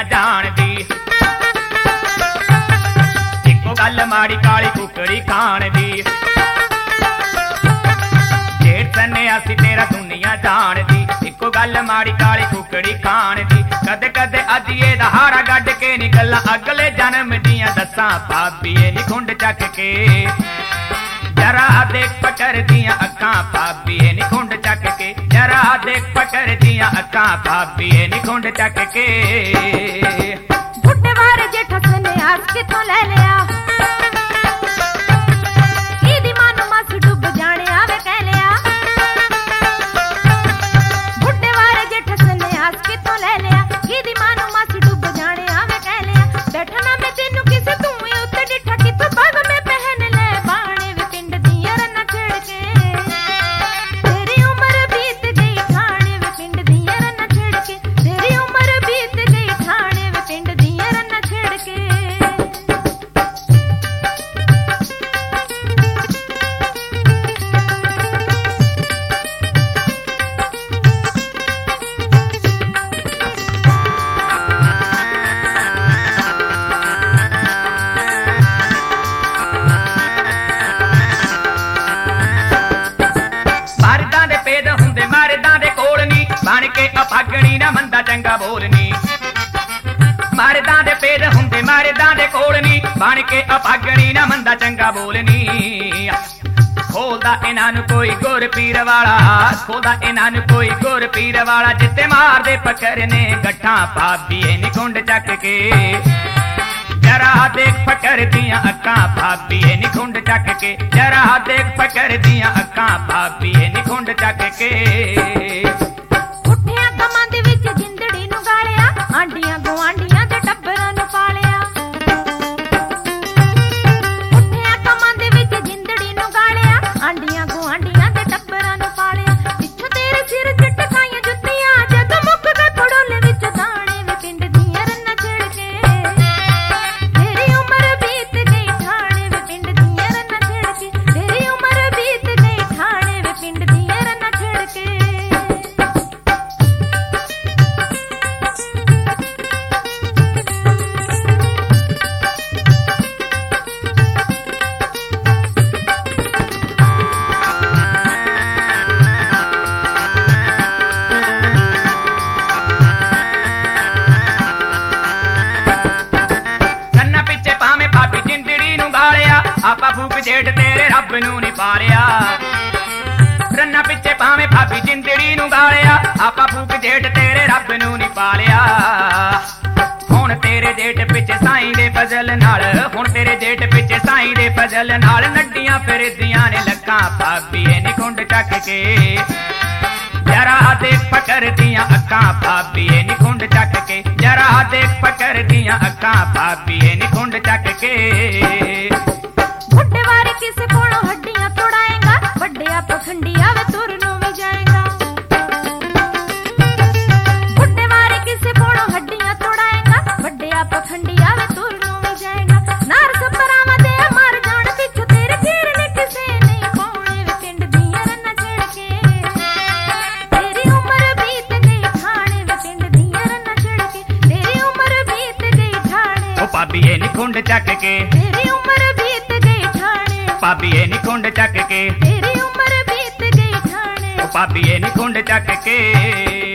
जान दी। इको गल माड़ी काली कुकड़ी खान दी, जेठ सन्यासी तेरा दुनिया जान दी। इको गल माड़ी काली कुकड़ी खान दी, कदे कदे अजिए दा हारा गड्ड के निकला अगले जन्म दियां दसा भाबिए नी खुंड चक के। जरा देख पकड़ दियां अक्खां भाबिए नी खुंड चक के, जरा देख पकड़ दियां अक्खां भाबिए नी खुंड चक के। बुड्ढे वारे जेठा सन्यास किथों ले लिया, ईदी मानो मास डुब जाने आवे कह लिया। बुड्ढे वारे जेठा सन्यास किथों ले लिया, ईदी मानो मास डुब जाने आवे कह लिया। बैठा ना मैं तेनू किसे तू ही उत्ते डिठा किथों पग में पहन ले बाणे वे पिंड दियां रन्ना छेड़ के। तेरी उम्र बीत गई ठाणे वे पिंड दियां रन्ना छेड़ के, तेरी उम्र बीत गई ठाणे वे पिंड दियां रन्ना छेड़ के। बन के अपागणी ना मंदा चंगा बोलनी, मरदा दे पेद हुंदे मरदा दे कोलनी, बन के अपागणी ना मंदा चंगा बोलनी। खोलदा इन्हां नूं कोई गुर पीर वाला, खोलदा इन्हां नूं कोई गुर पीर वाला, जिते मार दे पकड़ने गट्ठा भाबिए नी खुंड चक के। जरा देख पकड़ दियां अक्खां भाबिए नी खुंड चक के, जरा देख पकड़ दियां अक्खां भाबिए नी खुंड चक के। आंडियां गुआंढियां ते टब्बरां नूं पालिया, उठिया कमां दे विच जिंदड़ी नूं गालिया। आंडियां गुआंढियां ते टब्बरां नूं पालिया, पिछों तेरे सिर च टकाईयां जुत्तियां, जदों मुक गए पड़ोले विच दाणे वे पिंड दियां रन्ना छेड़ के। तेरी उम्र बीत गई ठाणे वे पिंड दियां रन्ना छेड़ के, तेरी उम्र बीत गई ठाणे वे पिंड दियां रन्ना छेड़ के। आपा फूक जेठ तेरे रब नूं नी पालिया, रन्ना पिछे भावें भाभी जिंदड़ी नूं गालिया। आपा फूक जेठ तेरे रब नूं नी पालिया, हुण तेरे जेठ पिछे साईं दे फजल नाल, हुण तेरे जेठ पिछे साईं दे फजल नाल, नड्डियां फिरदियां ने लक्कां भाबिए नी खुंड चक के। जरा देख पकड़ दियां अक्खां भाबिए नी खुंड चक के, जरा देख पकड़ दियां अक्खां भाबिए नी खुंड चक के। बुड्ढे वारे किस कोलों हड्डियां तोड़ाएगा, बड्डिया पखंडिया वे तुर नूं भी जाएगा। बुड्ढे वारे किस कोलों हड्डियां तोड़ाएगा, बड्डिया पखंडिया वे तुर नूं भी जाएगा। नार सबरावां दे मर जाण पिछों तेरे फिर ने किसे नहीं पाउणे वे पिंड दियां रन्ना छेड़ के। तेरी उम्र बीत गई ठाणे वे पिंड दियां रन्ना छेड़ के, तेरी उम्र बीत गई ठाणे ओ भाबिए नी खुंड चक के। तेरी उम्र बीत गई ठाणे भाबिए नी खुंड चक के, तेरी उम्र बीत गई ठाणे भाबिए नी खुंड चक के।